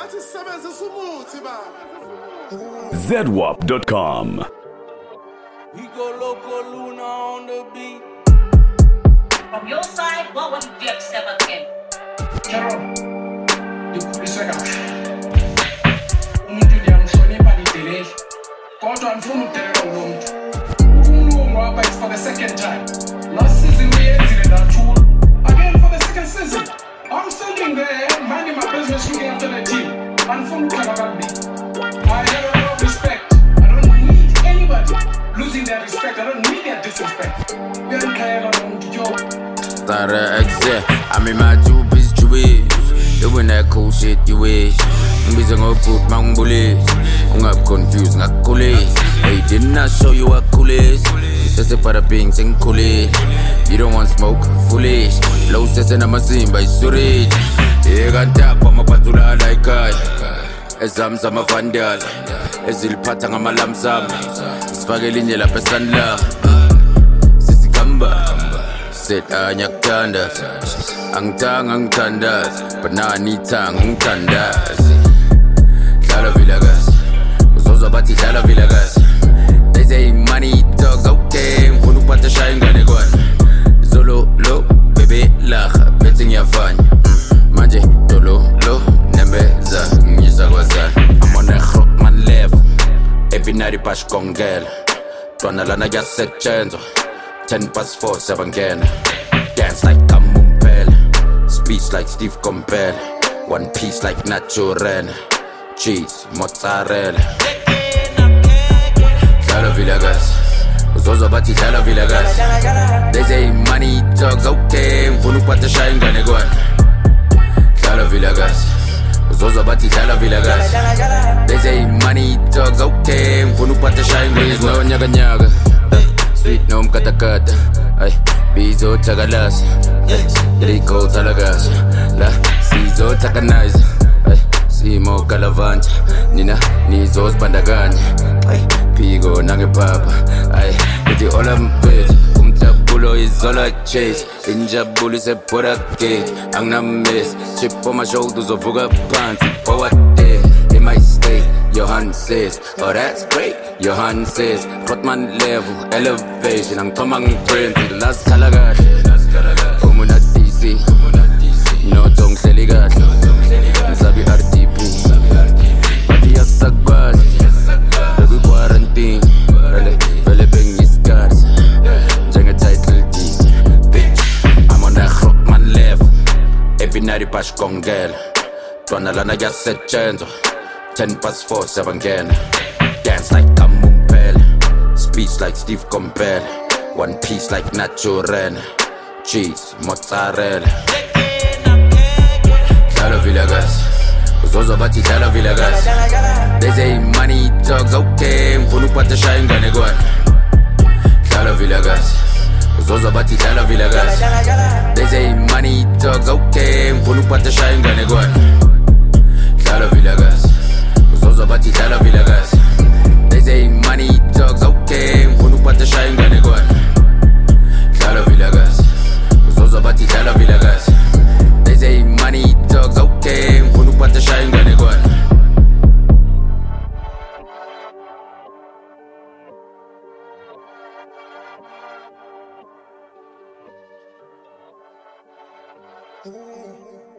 ZWAP.com. We go local Luna on the beat. From your side, what would you accept again? Sharon, dikuliseka umuntu ndiyamhlonipha nidele kodwa andifuni udelela lo muntu umlungu wapha it's for the second time. Last season uyenzile ndathula again for the second season. I'm standing there minding my business looking after the team. Andifuni ukudlala kakubi. I have a lot of respect. I don't need anybody losing their respect. I don't need their disrespect. Uyandikhayela lo muntu yo. Started exit, I'm in my two-piece Jewish. Doing that cool shit you wish. I'm busy gonna put my bullies. I'm not confused, not coolies. Hey, didn't I show you what cool is? You says it for the beans and coolies. You don't want smoke, foolish. Flow says in a machine by Surage. You got tap on my patula like I. Ezams I'm a vandal. Ezil patang I'm a lamsam. Spaghetti la pesandla. Sisi Kamba. Sit anyakanda ang tandas banani tang tandas Dala Villagas uzoza bathi Dala Villagas. They say money talks okay mfuna uphatha shaya ingane kwana zolo lo bebe lacha bethi ngiyafanya manje dolo lo nembeza ngisa kwazana I'm on a rock man level ebinari bash kongela twana lana yasetshenzwa 10:04 7 dance like Kamumpel, speech like Steve Compel, one piece like Nacho Ren, cheese, mozzarella. Dala Villagas, uzoza bathi Dala Villagas. They say money talks okay, mfuna uphatha shaya ingane kwana Dala Villagas, uzoza bathi Dala Villagas. They say money talks okay, mfuna uphatha shaya ingane kwana no nyaka sweet no mkatakata ay bizo tagalasa Rico talagas la sizo takanize ay simo kalavanta nina nizos bandaganya ay pigo nangepapa ay uthi ola mpethu umjabulo is all I chase injabulo is a product anginames chip on my shoulders uvuka phansi forward in my state your hand says, oh that's great. Your hand says, Rotman level, elevation. I'm coming print to the last Kalagat. Umuna DC, no tongue seligat. Sabi RTP, Matia Sagbaz, Baby quarantine, Vele bring his cards. Jenga title D, bitch. I'm on that Rotman level. Ebinari Pash Kongel. Twana lana yasetshenzwa 10:04 7 dance like Kamumpel, speech like Steve Compel, one piece like Nacho Ren, cheese, mozzarella. Dala Villagas, uzoza bathi Dala Villagas. They say money talks okay, mfuna uphatha shaya ingane kwana Dala Villagas, uzoza bathi Dala Villagas. They say money talks okay, mfuna uphatha shaya ingane kwana Dala Villagas. Uzoza bathi Dala Villagas. They say money talks okay mfuna uphatha shaya ingane kwana Dala Villagas. Uzoza bathi Dala Villagas. They say money talks okay mfuna uphatha shaya ingane kwana Ooh.